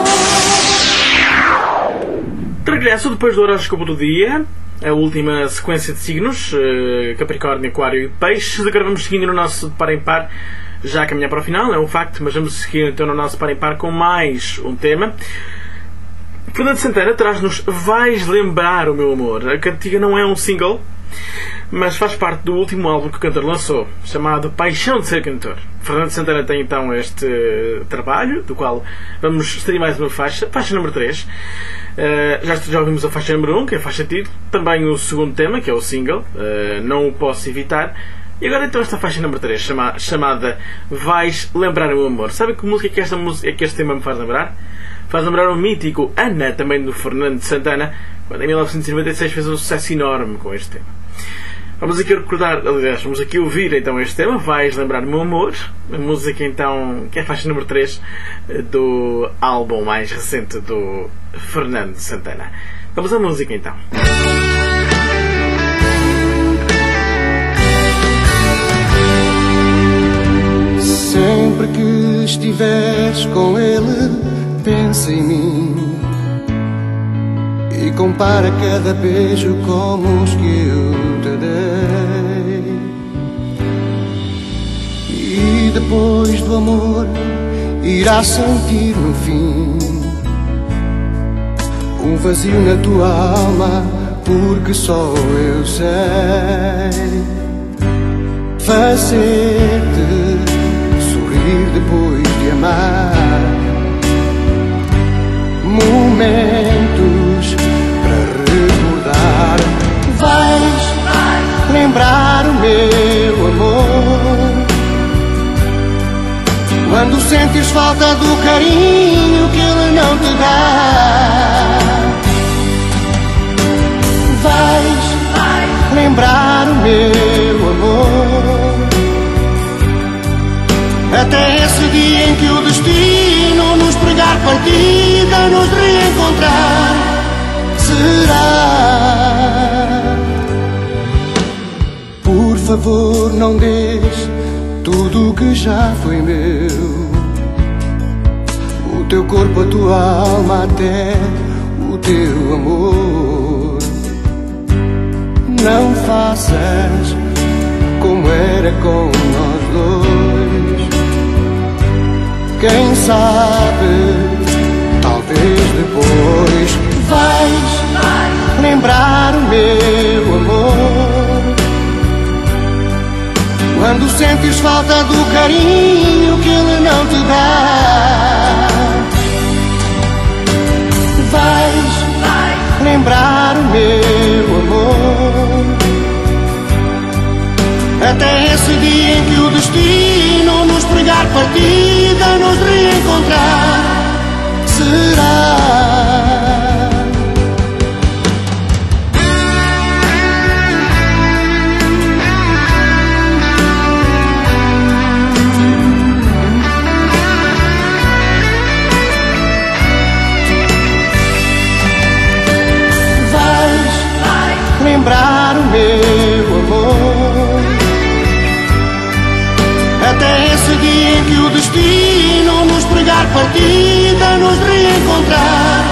De regresso depois do horóscopo do dia, a última sequência de signos, Capricórnio, Aquário e Peixes. Agora vamos seguindo no nosso de Par em Par, já a caminhar para o final, é um facto, mas vamos seguir então no nosso Par em Par com mais um tema. Fernando Santana traz-nos Vais Lembrar o Meu Amor. A cantiga não é um single, mas faz parte do último álbum que o cantor lançou, chamado Paixão de Ser Cantor. Fernando Santana tem então este trabalho, do qual vamos extrair mais uma faixa, faixa número três. Uh, já, já ouvimos a faixa número um, que é a faixa título, também o segundo tema, que é o single, uh, Não O Posso Evitar. E agora então esta faixa número três, chama, chamada Vais Lembrar o Meu Amor. Sabe que música é que, esta música, é que este tema me faz lembrar? Faz lembrar o mítico Ana, também do Fernando Santana, quando em mil novecentos e noventa e seis fez um sucesso enorme com este tema. Vamos aqui recordar, aliás, vamos aqui ouvir então este tema, Vais Lembrar o Meu Amor, a música então, que é a faixa número três do álbum mais recente do Fernando Santana. Vamos à música então. Sempre que estiveres com ele, pensa em mim e compara cada beijo com os que eu te dei. E depois do amor irás sentir no fim um vazio na tua alma, porque só eu sei fazer-te sorrir depois de amar. Momentos para recordar. Vais lembrar o meu amor quando sentes falta do carinho que ele não te dá. Vais lembrar o meu amor até esse dia em que o destino nos pregar partida, nos reencontrar. Será? Por favor, não deixe tudo o que já foi meu teu corpo, a tua alma, até o teu amor. Não faças como era com nós dois. Quem sabe, talvez depois vais lembrar o meu amor. Quando sentes falta do carinho que ele não te dá, vais lembrar o meu amor. Até esse dia em que o destino nos pregar partida, nos reencontrar será. Lembrar o meu amor. Até esse dia em que o destino nos pregar partida, nos reencontrar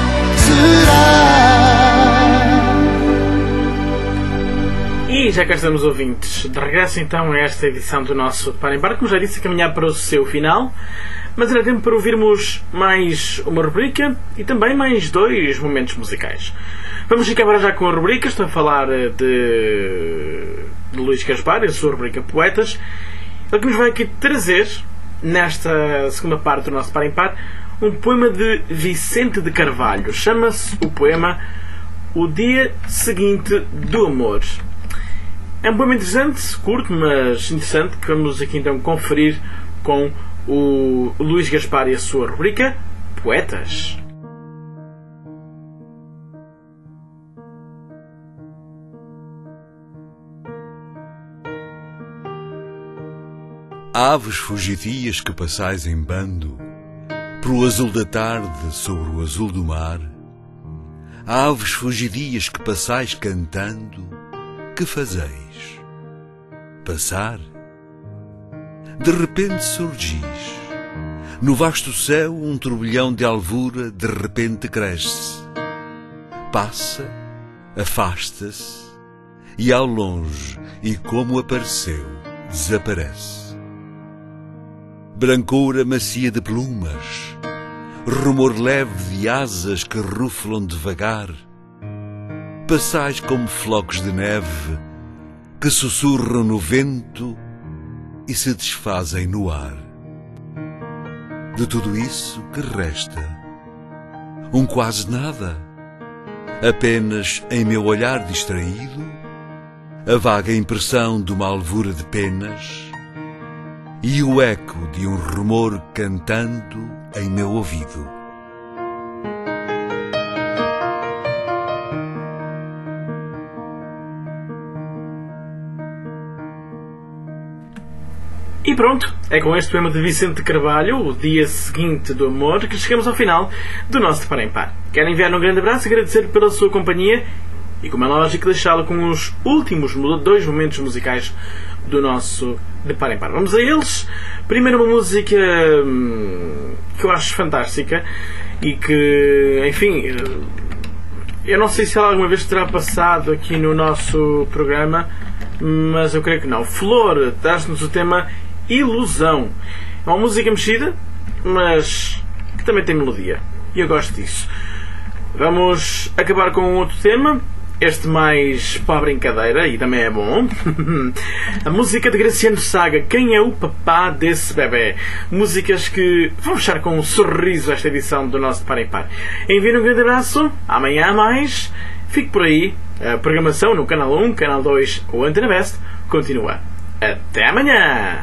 será. E já cá estamos, ouvintes, de regresso então a esta edição do nosso Para em Par, como já disse, a caminhar para o seu final. Mas ainda tempo para ouvirmos mais uma rubrica e também mais dois momentos musicais. Vamos ficar agora já com a rubrica. Estou a falar de, de Luís Gaspar e a sua rubrica Poetas. Ele que nos vai aqui trazer, nesta segunda parte do nosso Par em Par, um poema de Vicente de Carvalho. Chama-se o poema O Dia Seguinte do Amor. É um poema interessante, curto, mas interessante, que vamos aqui então conferir com o Luís Gaspar e a sua rubrica Poetas. Aves fugidias que passais em bando, pelo azul da tarde sobre o azul do mar. Aves fugidias que passais cantando, que fazeis? Passar? De repente surgis. No vasto céu um turbilhão de alvura de repente cresce. Passa, afasta-se, e ao longe, e como apareceu, desaparece. Brancura macia de plumas, rumor leve de asas que ruflam devagar. Passais como flocos de neve que sussurram no vento e se desfazem no ar. De tudo isso, que resta? Um quase nada. Apenas em meu olhar distraído, a vaga impressão de uma alvura de penas e o eco de um rumor cantando em meu ouvido. E pronto, é com este poema de Vicente de Carvalho, O Dia Seguinte do Amor, que chegamos ao final do nosso Par em Par. Quero enviar um grande abraço e agradecer pela sua companhia e, como é lógico, deixá-lo com os últimos dois momentos musicais do nosso de Par em Par. Vamos a eles. Primeiro uma música hum, que eu acho fantástica e que, enfim, eu não sei se ela alguma vez terá passado aqui no nosso programa, mas eu creio que não. Flor traz-nos o tema Ilusão. É uma música mexida, mas que também tem melodia, e eu gosto disso. Vamos acabar com um outro tema, este mais para a brincadeira, e também é bom. A música de Graciano Saga, Quem é o Papá desse Bebé? Músicas que vão fechar com um sorriso esta edição do nosso Par em Par. Enviem um grande abraço, amanhã há mais. Fique por aí, a programação no Canal um, Canal dois ou Antena Best continua. Até amanhã!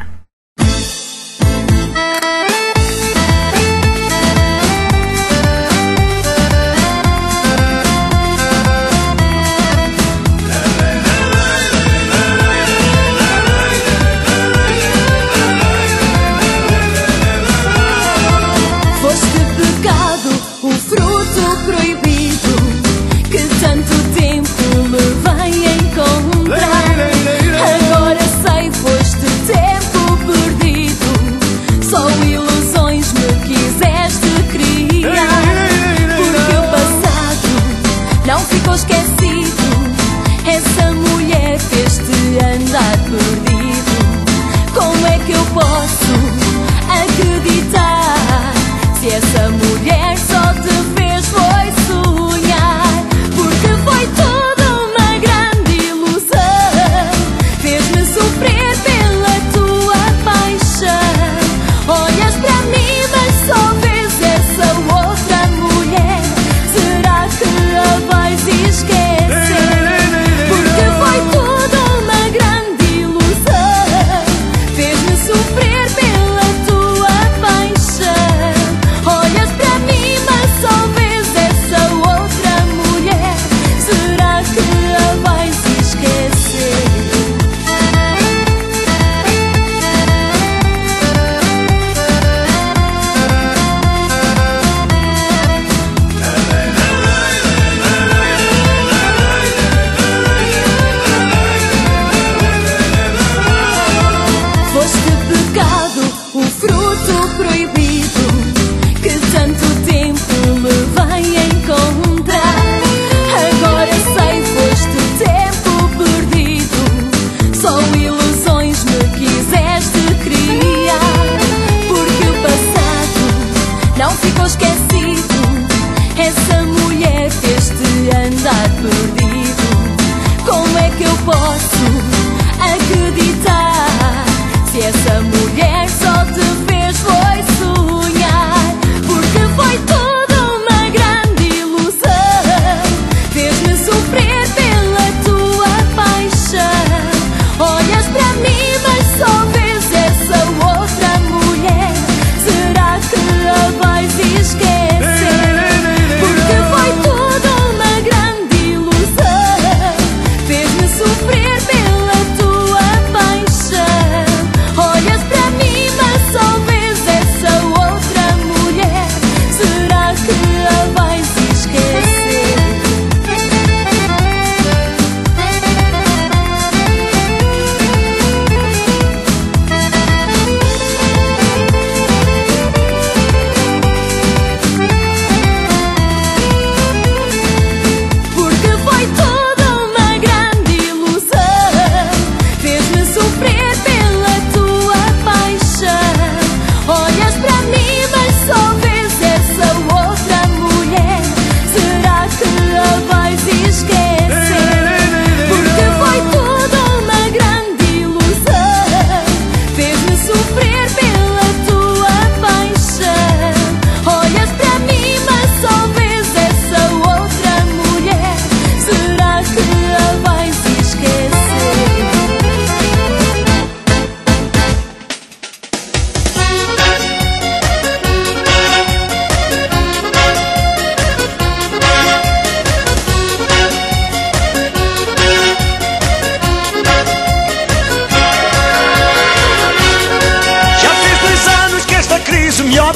Agora sei, foste tempo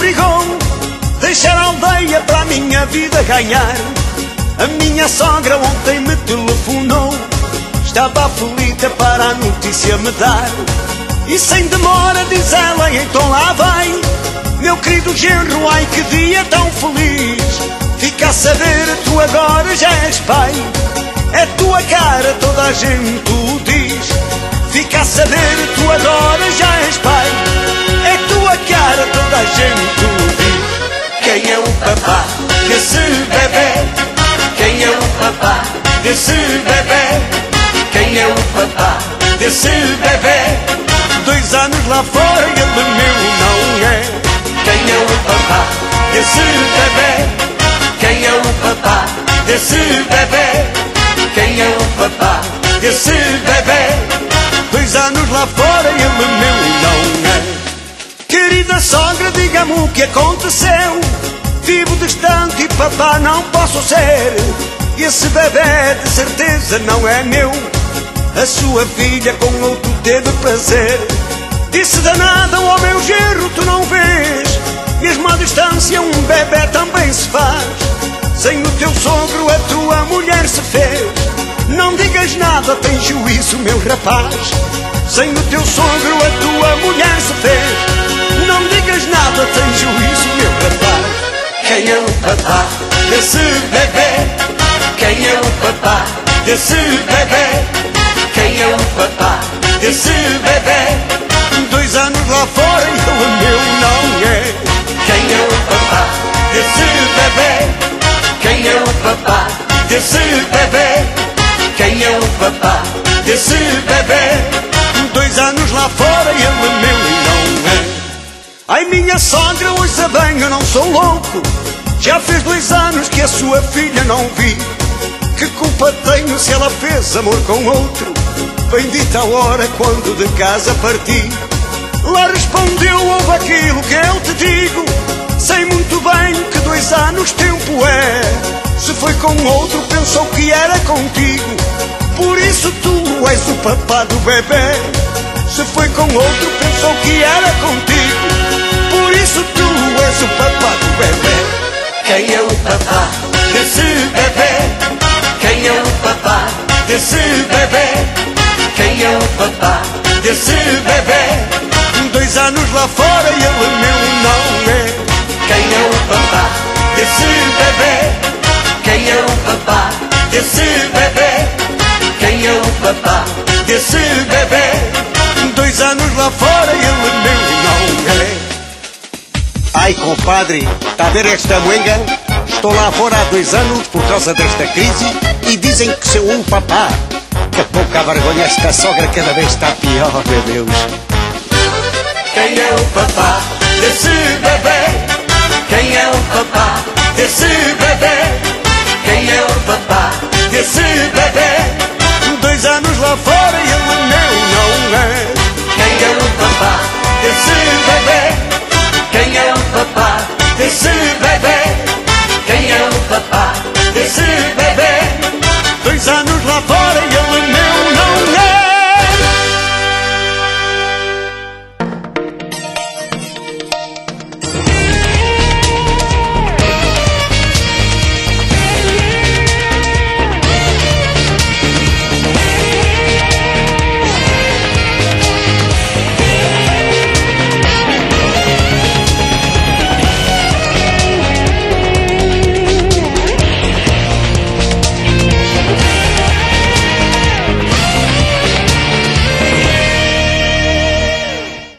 obrigou deixar a aldeia para a minha vida ganhar. A minha sogra ontem me telefonou, estava aflita para a notícia me dar. E sem demora diz ela, então lá vai, meu querido genro, ai que dia tão feliz. Fica a saber, tu agora já és pai, é tua cara, toda a gente o diz. Fica a saber, tu agora já és pai, é tua cara, toda a gente o diz. Quem é o papá desse bebê? Quem é o papá desse bebê? Quem é o papá desse bebê? Dois anos lá fora e ele meu não é. Quem é o papá desse bebê? Quem é o papá desse bebê? Quem é o papá desse bebê? Dois anos lá fora e ele meu não é. Querida sogra, diga-me o que aconteceu. Vivo distante e papá não posso ser. Esse bebê de certeza não é meu. A sua filha com outro teve prazer. Disse danada, ó meu genro, tu não vês? Mesmo à distância um bebê também se faz. Sem o teu sogro a tua mulher se fez. Não digas nada, tem juízo meu rapaz. Sem o teu sogro a tua mulher se fez. Não digas nada, tem juízo meu rapaz. Quem é o papá desse bebê? Quem é o papá desse bebê? Quem é o papá desse bebê? Dois anos lá fora e ele meu não é. Quem é o papá desse bebê? Quem é o papá desse bebê? Quem é o papá desse bebê? Dois anos lá fora e ele meu não é. Ai minha sogra, ouça bem, eu não sou louco. Já fez dois anos que a sua filha não vi. Que culpa tenho se ela fez amor com outro? Bendita a hora quando de casa parti. Lá respondeu, ouve aquilo que eu te digo. Sei muito bem que dois anos tempo é. Se foi com outro pensou que era contigo. Por isso tu és o papá do bebê. Se foi com outro pensou que era contigo. Por isso tu és o papá do bebê. Quem é o papá desse bebê? Quem é o papá desse bebê? Quem é o papá desse bebê? Dois anos lá fora e ele meu não é. Quem é o papá desse bebê? Quem é o papá desse bebê? Quem é o papá desse bebê? Dois anos lá fora e ele meu não é. Ai compadre, está a ver esta moenga? Estou lá fora há dois anos por causa desta crise e dizem que sou um papá. Que pouca vergonha, esta sogra cada vez está pior, meu Deus. Quem é o papá